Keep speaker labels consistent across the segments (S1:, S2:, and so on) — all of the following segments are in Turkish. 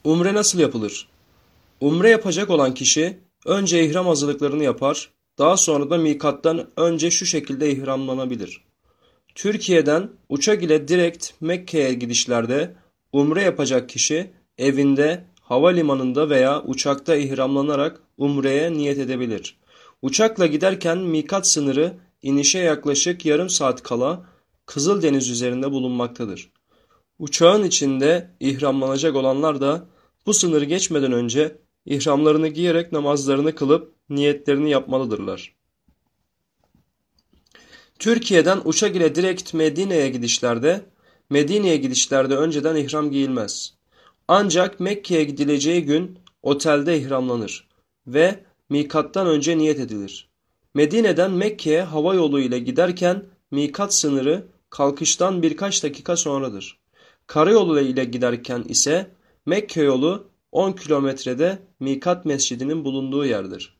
S1: Umre nasıl yapılır? Umre yapacak olan kişi önce ihram hazırlıklarını yapar, daha sonra da mikattan önce şu şekilde ihramlanabilir. Türkiye'den uçak ile direkt Mekke'ye gidişlerde umre yapacak kişi evinde, havalimanında veya uçakta ihramlanarak umreye niyet edebilir. Uçakla giderken mikat sınırı inişe yaklaşık yarım saat kala Kızıldeniz üzerinde bulunmaktadır. Uçağın içinde ihramlanacak olanlar da bu sınırı geçmeden önce ihramlarını giyerek namazlarını kılıp niyetlerini yapmalıdırlar. Türkiye'den uçak ile direkt Medine'ye gidişlerde önceden ihram giyilmez. Ancak Mekke'ye gidileceği gün otelde ihramlanır ve mikattan önce niyet edilir. Medine'den Mekke'ye hava yolu ile giderken mikat sınırı kalkıştan birkaç dakika sonradır. Karayolu ile giderken ise Mekke yolu 10 kilometrede Mikat Mescidi'nin bulunduğu yerdir.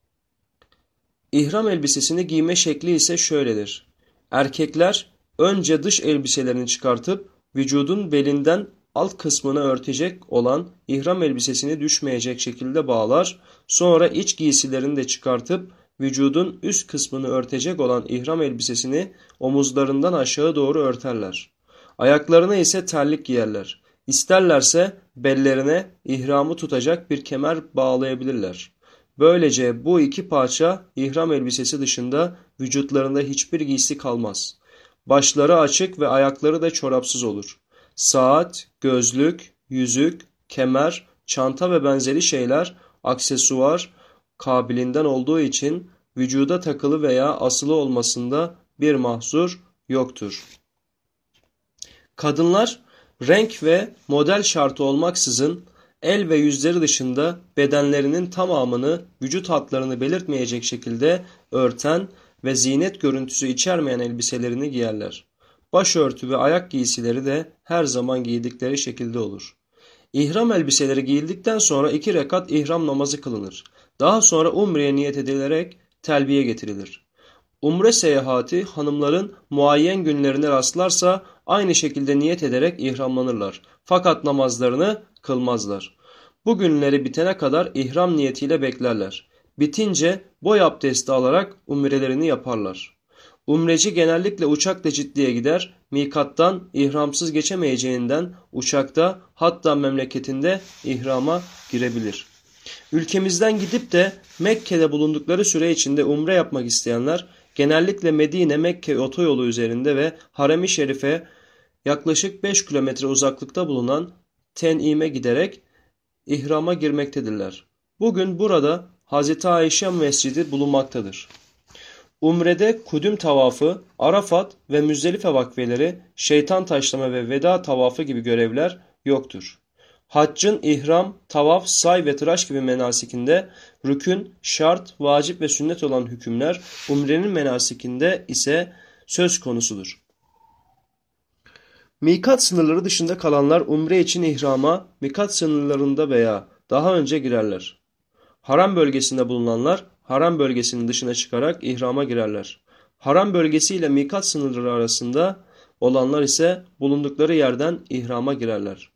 S1: İhram elbisesini giyme şekli ise şöyledir. Erkekler önce dış elbiselerini çıkartıp vücudun belinden alt kısmını örtecek olan ihram elbisesini düşmeyecek şekilde bağlar, sonra iç giysilerini de çıkartıp vücudun üst kısmını örtecek olan ihram elbisesini omuzlarından aşağı doğru örterler. Ayaklarına ise terlik giyerler. İsterlerse bellerine ihramı tutacak bir kemer bağlayabilirler. Böylece bu iki parça ihram elbisesi dışında vücutlarında hiçbir giysi kalmaz. Başları açık ve ayakları da çorapsız olur. Saat, gözlük, yüzük, kemer, çanta ve benzeri şeyler aksesuar kabiliğinden olduğu için vücuda takılı veya asılı olmasında bir mahzur yoktur. Kadınlar renk ve model şartı olmaksızın el ve yüzleri dışında bedenlerinin tamamını vücut hatlarını belirtmeyecek şekilde örten ve zinet görüntüsü içermeyen elbiselerini giyerler. Başörtü ve ayak giysileri de her zaman giydikleri şekilde olur. İhram elbiseleri giyildikten sonra 2 rekat ihram namazı kılınır. Daha sonra umreye niyet edilerek telbiye getirilir. Umre seyahati hanımların muayyen günlerine rastlarsa aynı şekilde niyet ederek ihramlanırlar. Fakat namazlarını kılmazlar. Bu günleri bitene kadar ihram niyetiyle beklerler. Bitince boy abdesti alarak umrelerini yaparlar. Umreci genellikle uçakla ciddiye gider, mikattan ihramsız geçemeyeceğinden uçakta hatta memleketinde ihrama girebilir. Ülkemizden gidip de Mekke'de bulundukları süre içinde umre yapmak isteyenler genellikle Medine-Mekke otoyolu üzerinde ve Harem-i Şerif'e yaklaşık 5 kilometre uzaklıkta bulunan Ten'ime giderek ihrama girmektedirler. Bugün burada Hazreti Ayşe Mescidi bulunmaktadır. Umrede kudüm tavafı, Arafat ve Müzdelife vakfeleri, şeytan taşlama ve veda tavafı gibi görevler yoktur. Haccın ihram, tavaf, say ve tıraş gibi menasikinde rükün, şart, vacip ve sünnet olan hükümler umrenin menasikinde ise söz konusudur. Mikat sınırları dışında kalanlar umre için ihrama mikat sınırlarında veya daha önce girerler. Haram bölgesinde bulunanlar haram bölgesinin dışına çıkarak ihrama girerler. Haram bölgesi ile mikat sınırları arasında olanlar ise bulundukları yerden ihrama girerler.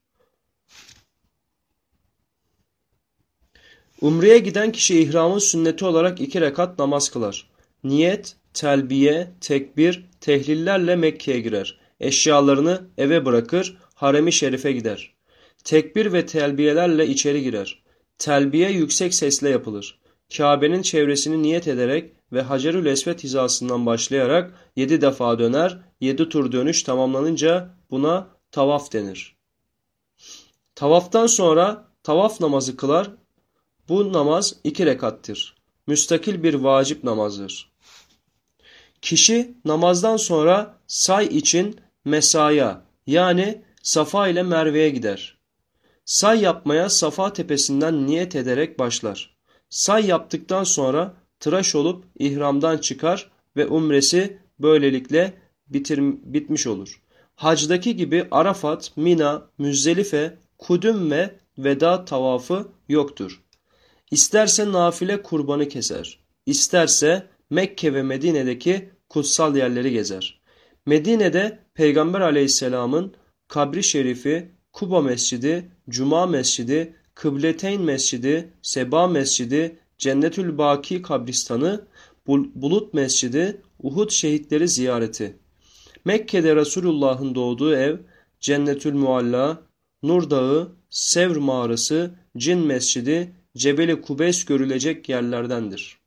S1: Umreye giden kişi ihramın sünneti olarak 2 rekat namaz kılar. Niyet, telbiye, tekbir, tehlillerle Mekke'ye girer. Eşyalarını eve bırakır, harem-i şerife gider. Tekbir ve telbiyelerle içeri girer. Telbiye yüksek sesle yapılır. Kabe'nin çevresini niyet ederek ve Hacerül Esved hizasından başlayarak 7 defa döner, 7 tur dönüş tamamlanınca buna tavaf denir. Tavaftan sonra tavaf namazı kılar. Bu namaz 2 rekattır. Müstakil bir vacip namazdır. Kişi namazdan sonra say için mesaya yani Safa ile Merve'ye gider. Say yapmaya Safa tepesinden niyet ederek başlar. Say yaptıktan sonra tıraş olup ihramdan çıkar ve umresi böylelikle bitmiş olur. Hacdaki gibi Arafat, Mina, Müzdelife, Kudüm ve Veda tavafı yoktur. İsterse nafile kurbanı keser, isterse Mekke ve Medine'deki kutsal yerleri gezer. Medine'de Peygamber Aleyhisselam'ın kabri şerifi, Kuba Mescidi, Cuma Mescidi, Kıbleteyn Mescidi, Seba Mescidi, Cennetül Baki kabristanı, Bulut Mescidi, Uhud şehitleri ziyareti. Mekke'de Resulullah'ın doğduğu ev, Cennetül Mualla, Nur Dağı, Sevr Mağarası, Cin Mescidi, Cebeli Kubeys görülecek yerlerdendir.